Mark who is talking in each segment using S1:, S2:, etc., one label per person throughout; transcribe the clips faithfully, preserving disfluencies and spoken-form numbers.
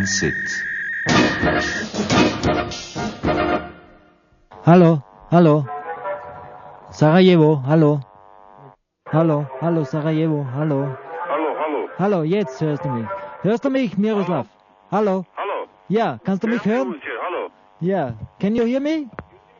S1: Transit.
S2: Hallo, hallo. Sarajevo, hallo. Hallo, hallo Sarajevo, hallo.
S3: Hallo, hallo.
S2: Hallo, jetzt hörst du mich. Hörst du mich, Miroslav? Hallo?
S3: Hallo.
S2: Ja, kannst du mich hören?
S3: Hallo.
S2: Ja, can you hear me?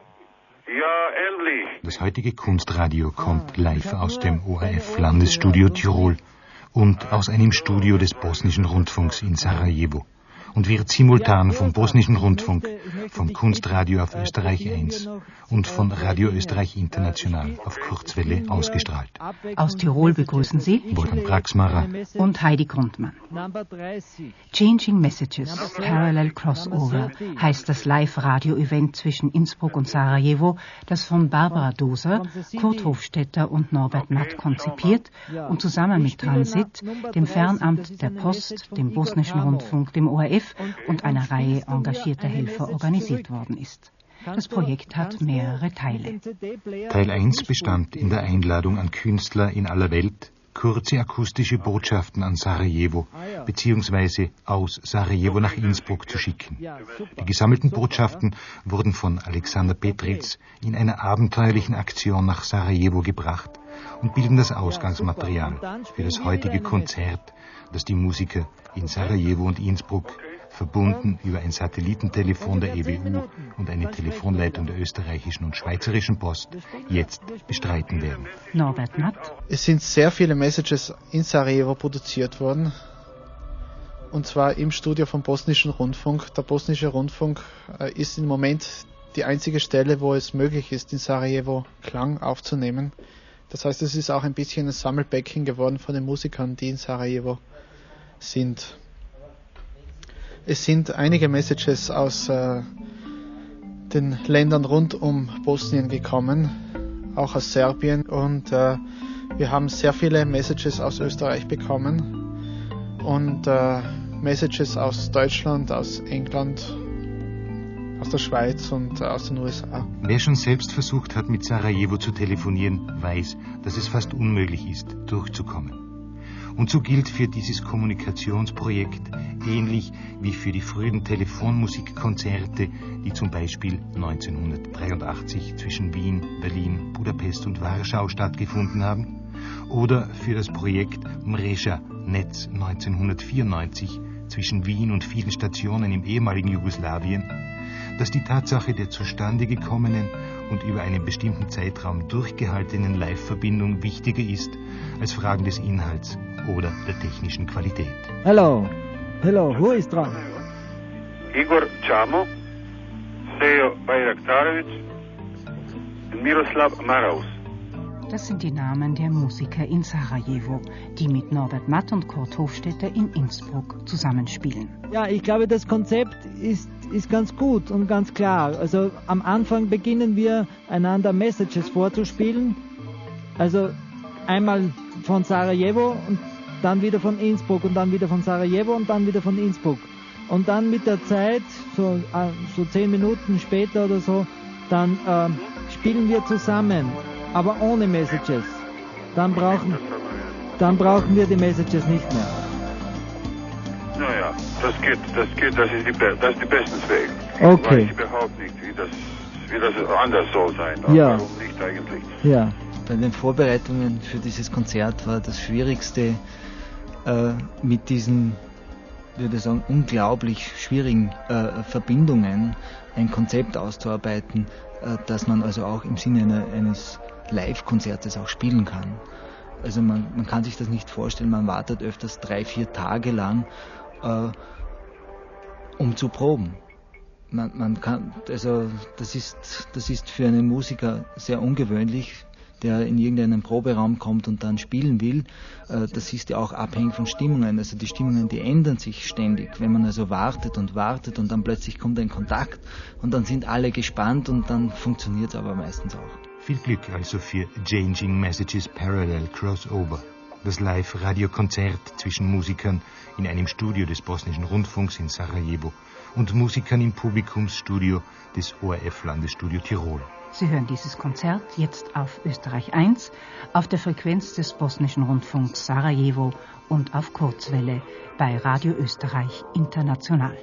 S3: Ja, endlich.
S4: Das heutige Kunstradio kommt live aus dem O R F-Landesstudio Tirol und aus einem Studio des Bosnischen Rundfunks in Sarajevo und wird simultan vom Bosnischen Rundfunk, vom Kunstradio auf Österreich eins und von Radio Österreich International auf Kurzwelle ausgestrahlt.
S5: Aus Tirol begrüßen Sie
S4: Wolfgang Praxmacher
S5: und Heidi Grundmann. Changing Messages, Parallel Crossover heißt das Live-Radio-Event zwischen Innsbruck und Sarajevo, das von Barbara Doser, Kurt Hofstetter und Norbert Matt konzipiert und zusammen mit Transit, dem Fernamt der Post, dem Bosnischen Rundfunk, dem O R F und einer Reihe engagierter Helfer organisiert worden ist. Das Projekt hat mehrere Teile.
S4: Teil eins bestand in der Einladung an Künstler in aller Welt, kurze akustische Botschaften an Sarajevo bzw. aus Sarajevo nach Innsbruck zu schicken. Die gesammelten Botschaften wurden von Alexander Petritz in einer abenteuerlichen Aktion nach Sarajevo gebracht und bilden das Ausgangsmaterial für das heutige Konzert, das die Musiker in Sarajevo und Innsbruck, verbunden über ein Satellitentelefon der E W U und eine Telefonleitung der österreichischen und schweizerischen Post, jetzt bestreiten werden.
S5: Norbert Matt.
S6: Es sind sehr viele Messages in Sarajevo produziert worden, und zwar im Studio vom Bosnischen Rundfunk. Der Bosnische Rundfunk ist im Moment die einzige Stelle, wo es möglich ist, in Sarajevo Klang aufzunehmen. Das heißt, es ist auch ein bisschen ein Sammelbecken geworden von den Musikern, die in Sarajevo sind. Es sind einige Messages aus äh, den Ländern rund um Bosnien gekommen, auch aus Serbien, und äh, wir haben sehr viele Messages aus Österreich bekommen und äh, Messages aus Deutschland, aus England, aus der Schweiz und äh, aus den U S A.
S4: Wer schon selbst versucht hat, mit Sarajevo zu telefonieren, weiß, dass es fast unmöglich ist, durchzukommen. Und so gilt für dieses Kommunikationsprojekt, ähnlich wie für die frühen Telefonmusikkonzerte, die zum Beispiel neunzehnhundertdreiundachtzig zwischen Wien, Berlin, Budapest und Warschau stattgefunden haben, oder für das Projekt Mreža Netz neunzehnhundertvierundneunzig zwischen Wien und vielen Stationen im ehemaligen Jugoslawien, dass die Tatsache der zustande gekommenen und über einen bestimmten Zeitraum durchgehaltenen Live-Verbindung wichtiger ist als Fragen des Inhalts oder der technischen Qualität.
S2: Hallo, hallo, who is dran?
S3: Igor Čamo, Sejo Bajraktarević und Miroslav Maraus.
S5: Das sind die Namen der Musiker in Sarajevo, die mit Norbert Matt und Kurt Hofstetter in Innsbruck zusammenspielen.
S2: Ja, ich glaube, das Konzept ist, ist ganz gut und ganz klar. Also am Anfang beginnen wir einander Messages vorzuspielen. Also einmal von Sarajevo und dann wieder von Innsbruck und dann wieder von Sarajevo und dann wieder von Innsbruck. Und dann mit der Zeit, so, so zehn Minuten später oder so, dann äh, spielen wir zusammen, aber ohne Messages. Dann brauchen, dann brauchen wir die Messages nicht mehr.
S3: Naja, das geht, das geht, das ist die, das ist die Bestensweg.
S2: Okay.
S3: Ich weiß überhaupt nicht, wie das, wie das anders soll sein.
S2: Ja.
S3: Warum nicht eigentlich?
S2: Ja.
S7: Bei den Vorbereitungen für dieses Konzert war das Schwierigste, äh, mit diesen, würde ich sagen, unglaublich schwierigen äh, Verbindungen ein Konzept auszuarbeiten, äh, dass man also auch im Sinne einer, eines Live-Konzertes auch spielen kann. Also man, man kann sich das nicht vorstellen, man wartet öfters drei, vier Tage lang, äh, um zu proben. Man, man kann, also das ist, das ist für einen Musiker sehr ungewöhnlich, der in irgendeinen Proberaum kommt und dann spielen will. Das ist ja auch abhängig von Stimmungen. Also die Stimmungen, die ändern sich ständig. Wenn man also wartet und wartet und dann plötzlich kommt ein Kontakt und dann sind alle gespannt und dann funktioniert es aber meistens auch.
S4: Viel Glück also für Changing Messages Parallel Crossover, das Live-Radiokonzert zwischen Musikern in einem Studio des Bosnischen Rundfunks in Sarajevo und Musikern im Publikumsstudio des O R F-Landesstudio Tirol.
S5: Sie hören dieses Konzert jetzt auf Österreich eins, auf der Frequenz des Bosnischen Rundfunks Sarajevo und auf Kurzwelle bei Radio Österreich International.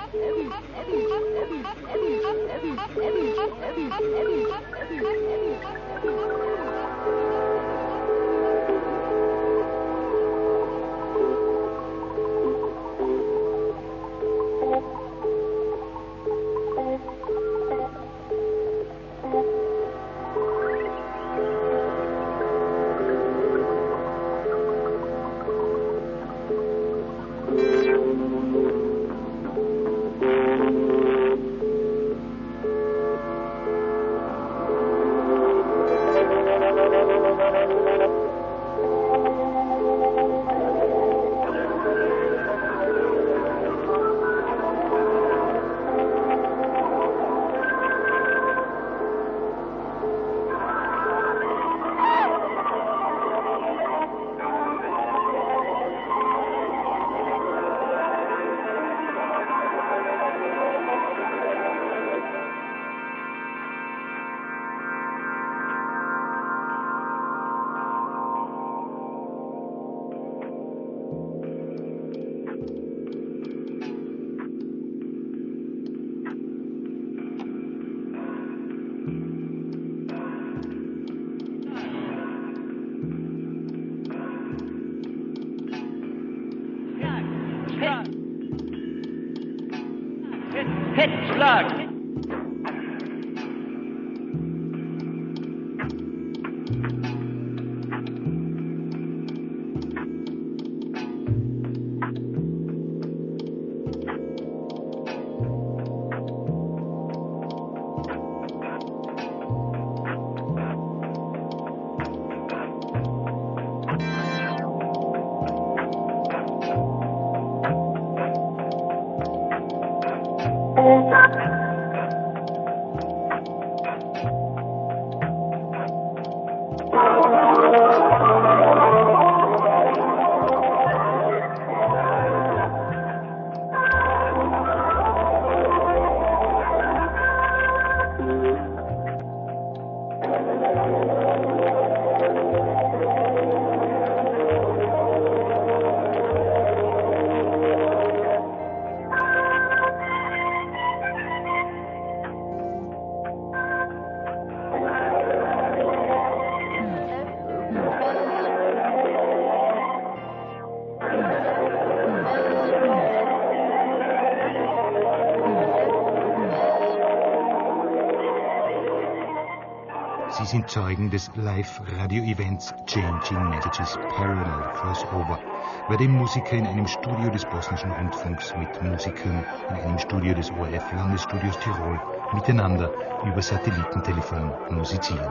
S1: Hetzschlag!
S4: Sie sind Zeugen des Live-Radio-Events Changing Messages Parallel Crossover, bei dem Musiker in einem Studio des Bosnischen Rundfunks mit Musikern in einem Studio des O R F-Landesstudios Tirol miteinander über Satellitentelefon musizieren.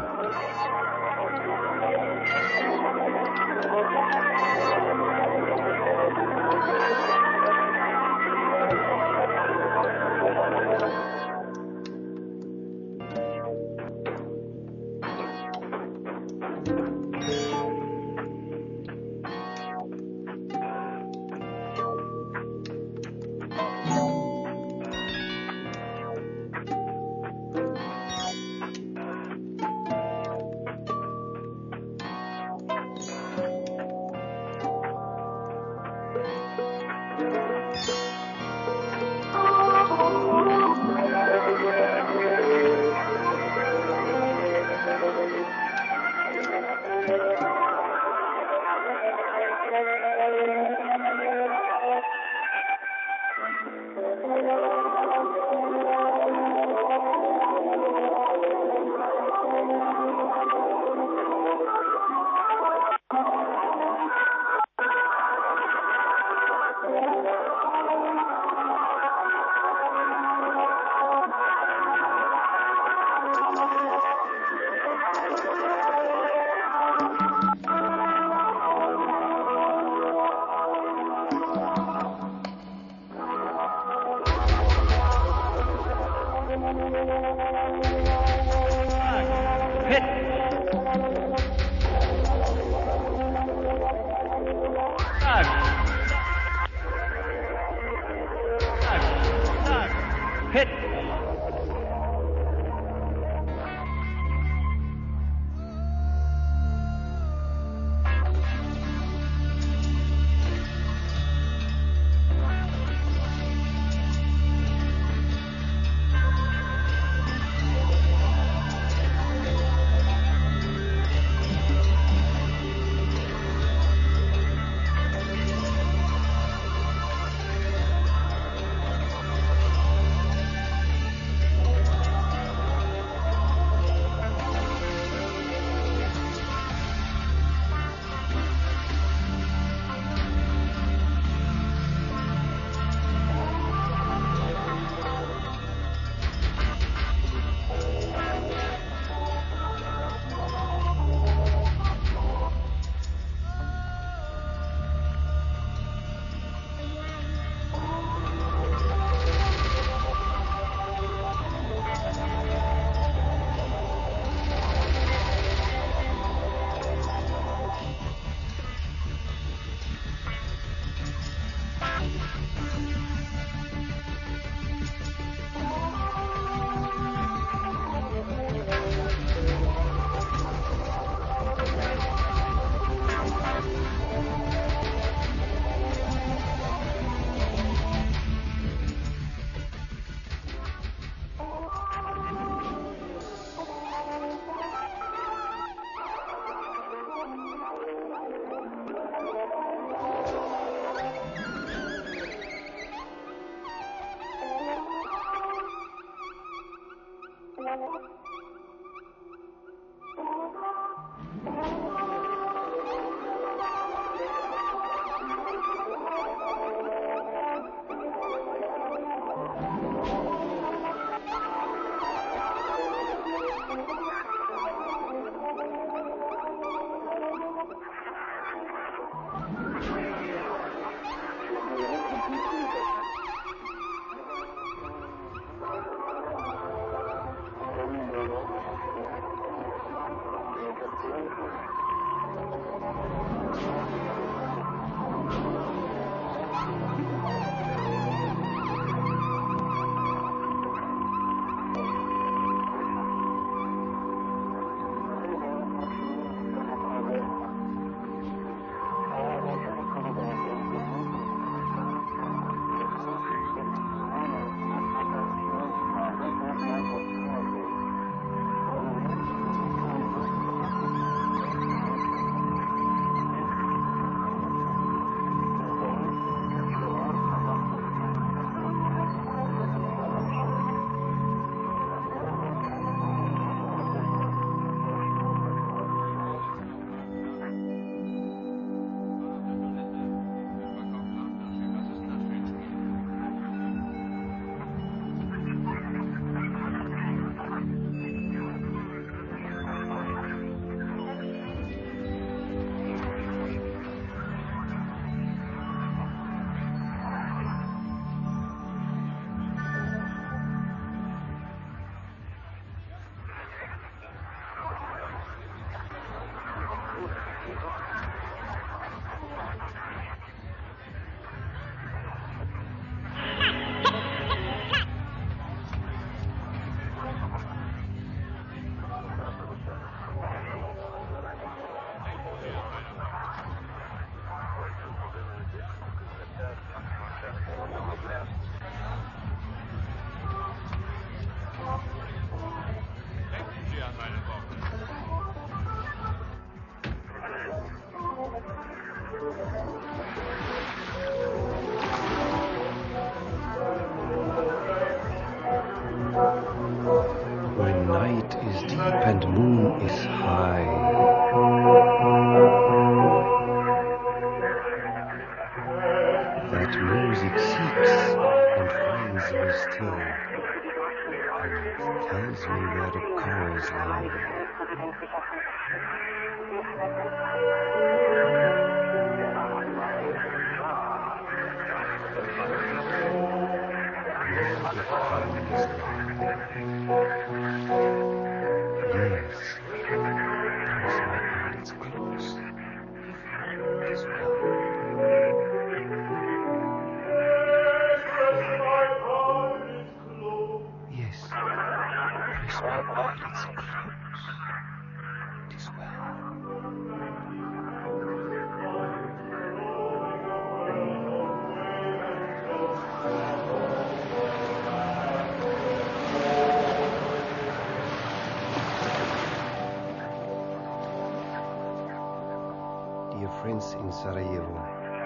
S1: In Sarajevo,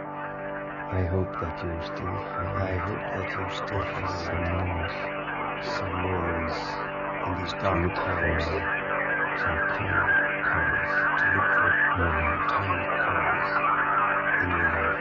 S1: I hope that you still have, I hope that you still have some moments, some moments in these dark times, some clear colors to look for more tiny colors in your life.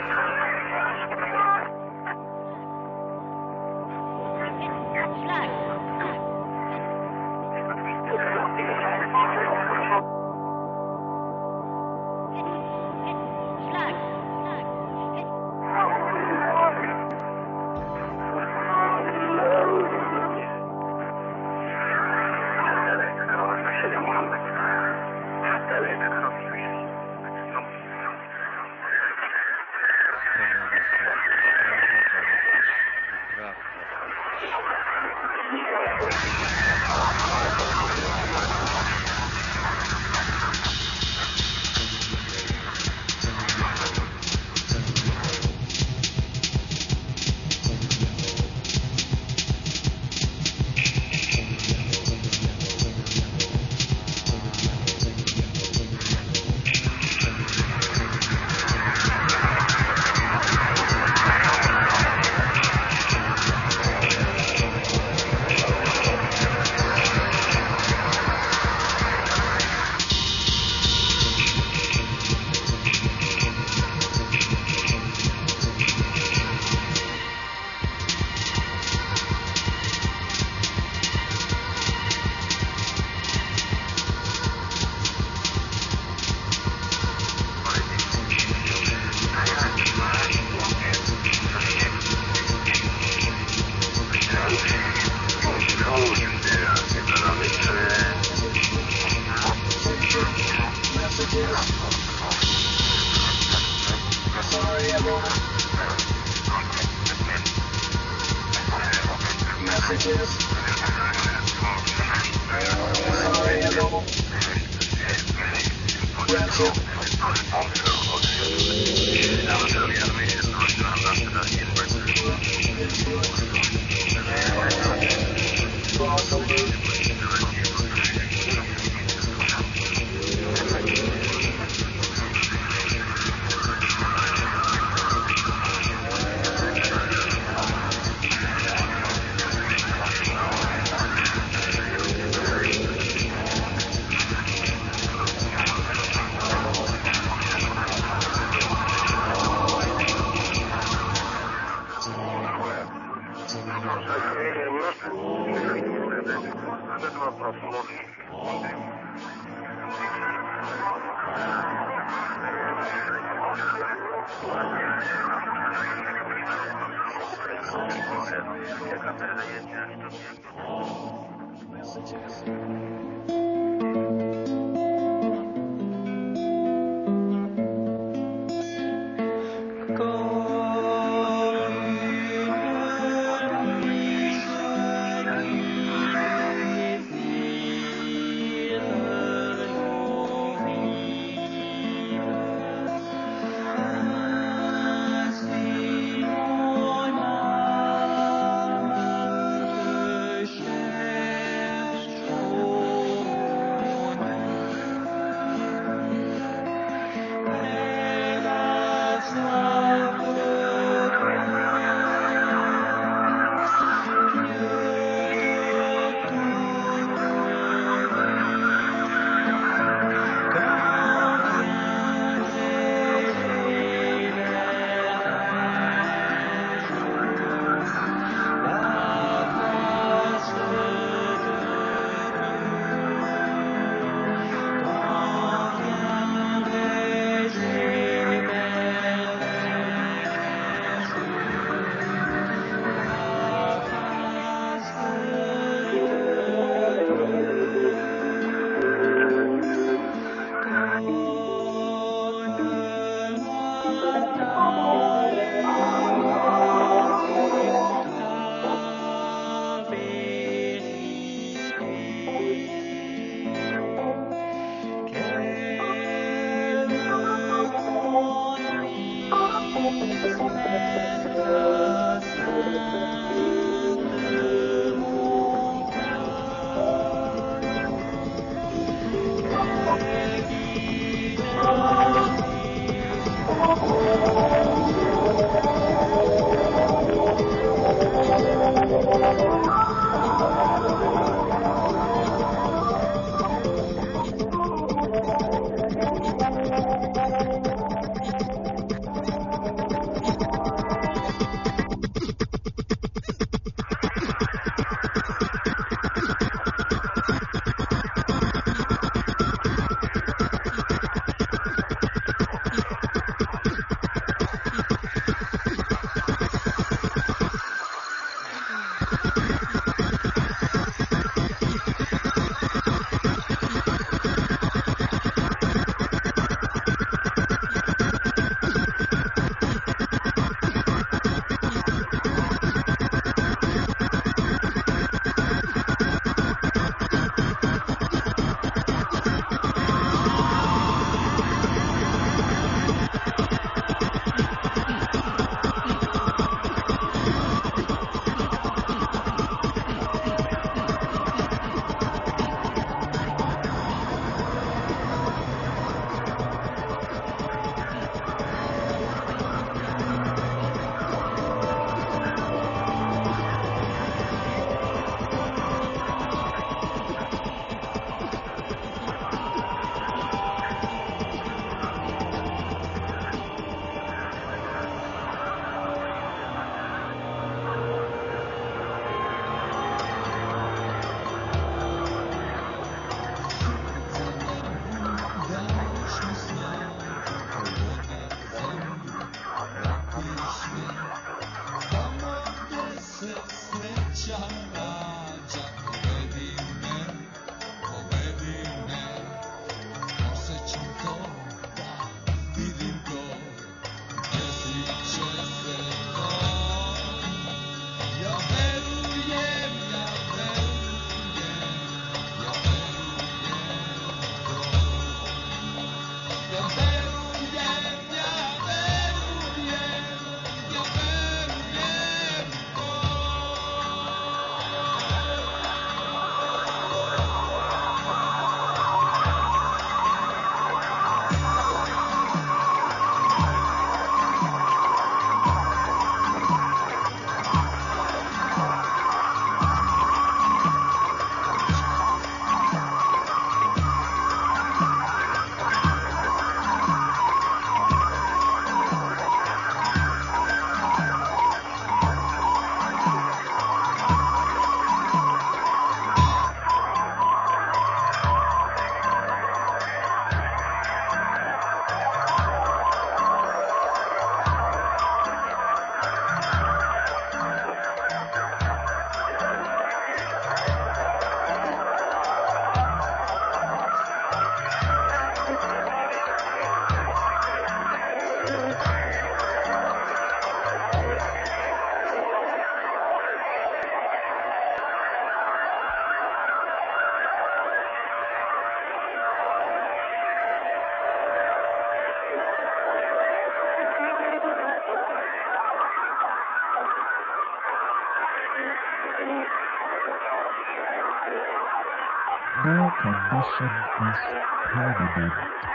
S8: No condition is permanent.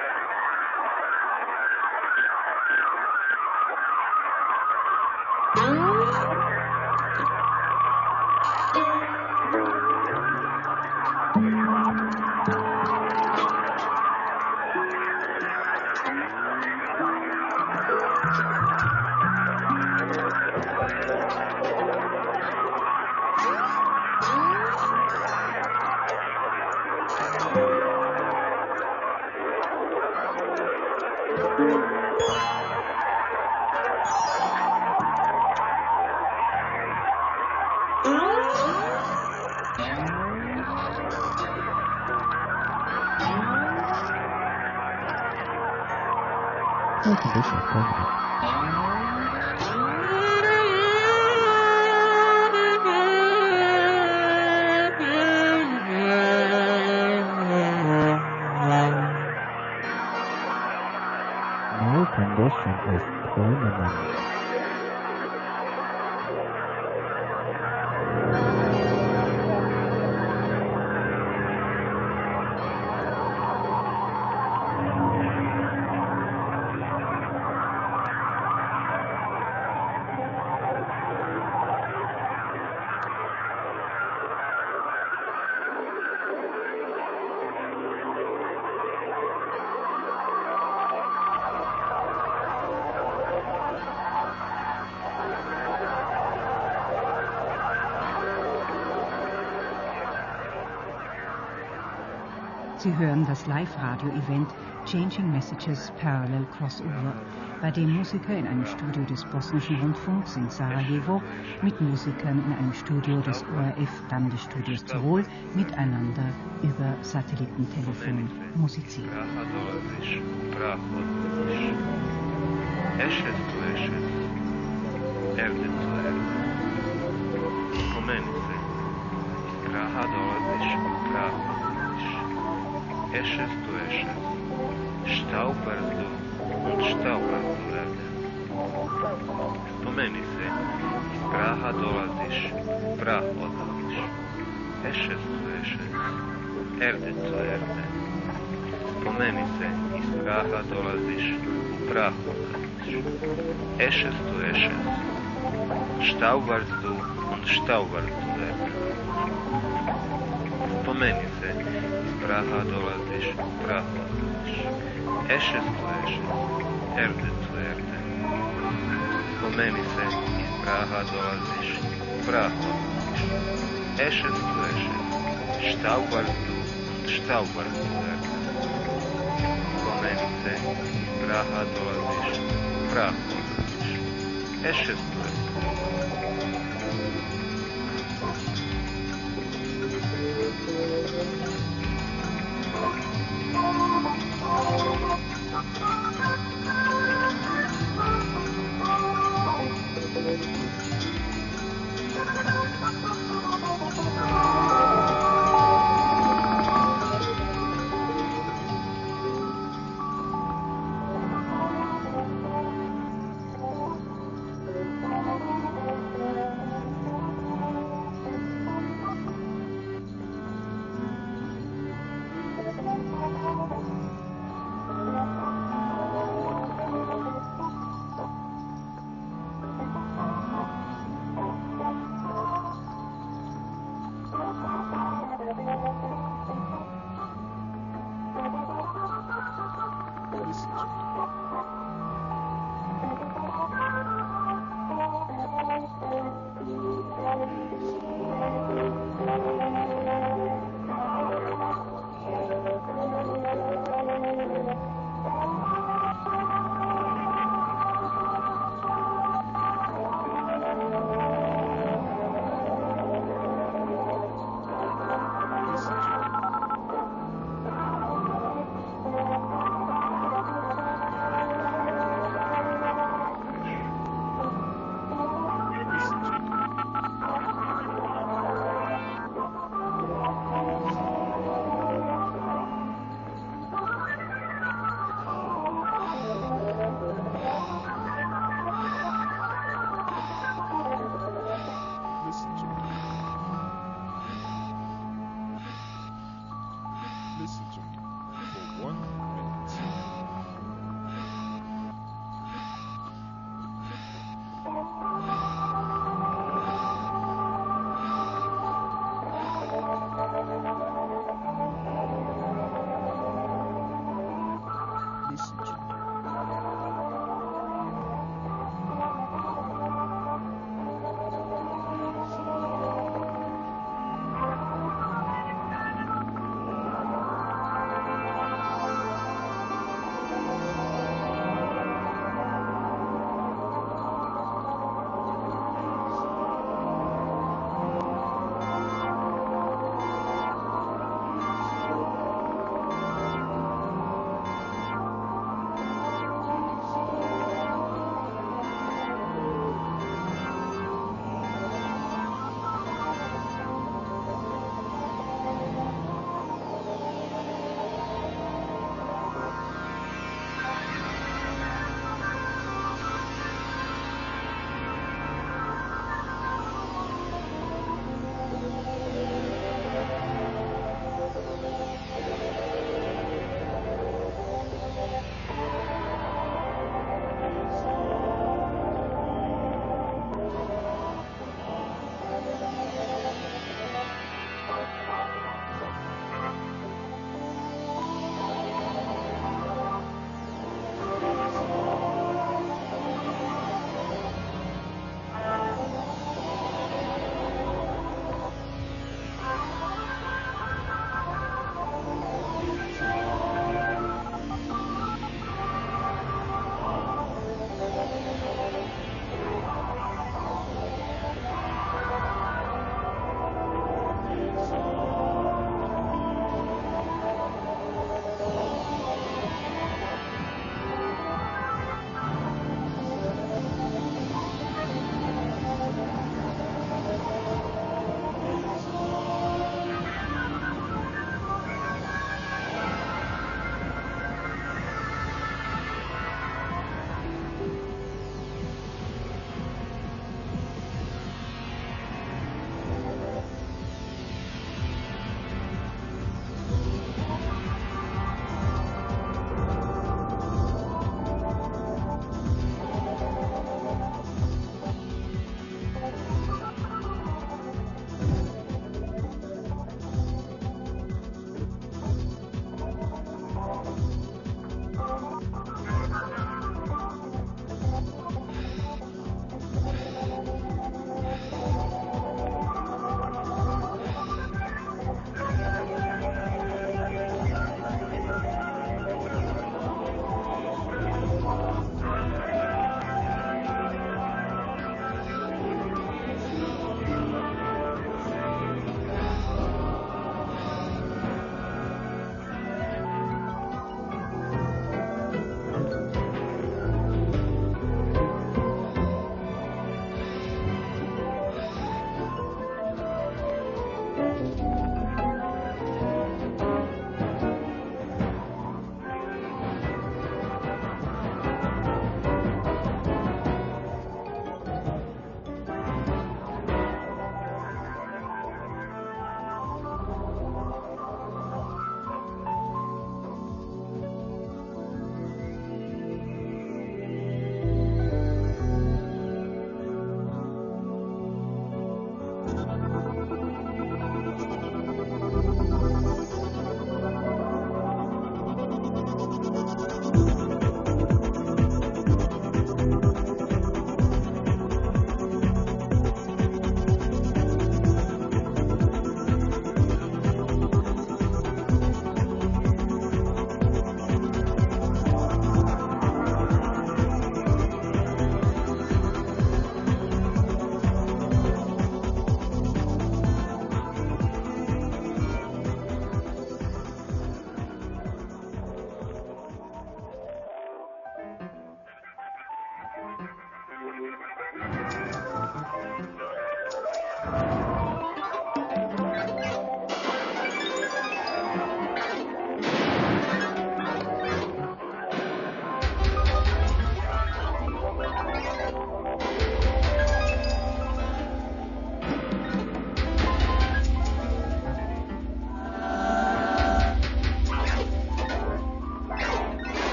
S8: No condition is permanent. No condition is permanent.
S5: Sie hören das Live-Radio-Event Changing Messages Parallel Crossover, bei dem Musiker in einem Studio des Bosnischen Rundfunks in Sarajevo mit Musikern in einem Studio des O R F-Landesstudios Tirol miteinander über Satellitentelefon musizieren.
S9: Esches tu esches, stauberst du und stauberst du werden. Spomeni se, iz praha dolaziš, prah odlaziš. Esches tu esches, erde tu erde. Spomeni se, iz praha dolaziš, u prah odlaziš. Esches tu esches, stauberst du und stauberst du werden. Spomeni se, praha dolaziš, prah odlaziš. Esches tu esches, erde tu erde. Spomeni se, iz praha dolaziš, prah odlaziš. Esches tu esches, stauberst du und stauberst du erde. Spomeni se, iz praha dolaziš, prah odlaziš. Esches tu esches.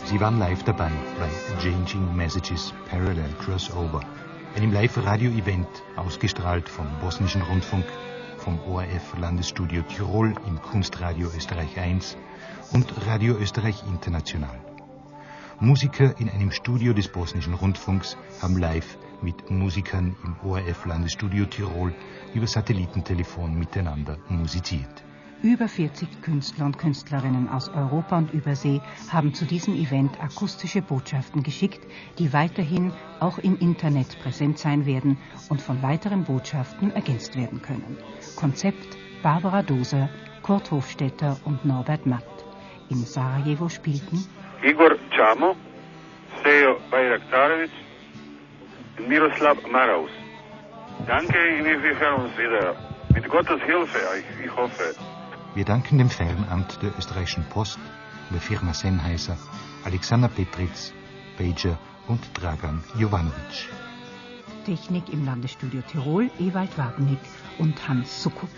S4: Sie waren live dabei bei Changing Messages Parallel Crossover, einem Live-Radio-Event, ausgestrahlt vom Bosnischen Rundfunk, vom O R F Landesstudio Tirol im Kunstradio Österreich eins und Radio Österreich International. Musiker in einem Studio des Bosnischen Rundfunks haben live mit Musikern im O R F Landesstudio Tirol über Satellitentelefon miteinander musiziert.
S5: Über vierzig Künstler und Künstlerinnen aus Europa und Übersee haben zu diesem Event akustische Botschaften geschickt, die weiterhin auch im Internet präsent sein werden und von weiteren Botschaften ergänzt werden können. Konzept Barbara Doser, Kurt Hofstetter und Norbert Matt. In Sarajevo spielten
S3: Igor Čamo, Sejo Bajraktarević und Miroslav Maraus. Danke, wir hören uns wieder. Mit Gottes Hilfe, ich, ich hoffe.
S4: Wir danken dem Fernamt der österreichischen Post, der Firma Sennheiser, Alexander Petritz, Pager und Dragan Jovanovic.
S5: Technik im Landesstudio Tirol, Ewald Wagenig und Hans Sukup.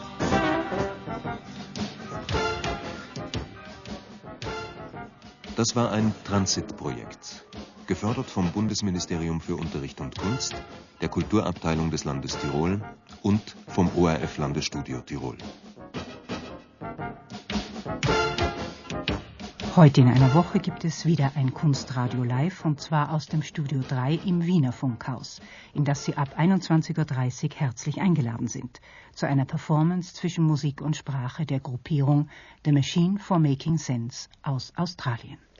S10: Das war ein Transitprojekt, gefördert vom Bundesministerium für Unterricht und Kunst, der Kulturabteilung des Landes Tirol und vom O R F Landesstudio Tirol.
S5: Heute in einer Woche gibt es wieder ein Kunstradio Live, und zwar aus dem Studio drei im Wiener Funkhaus, in das Sie ab einundzwanzig Uhr dreißig herzlich eingeladen sind, zu einer Performance zwischen Musik und Sprache der Gruppierung The Machine for Making Sense aus Australien.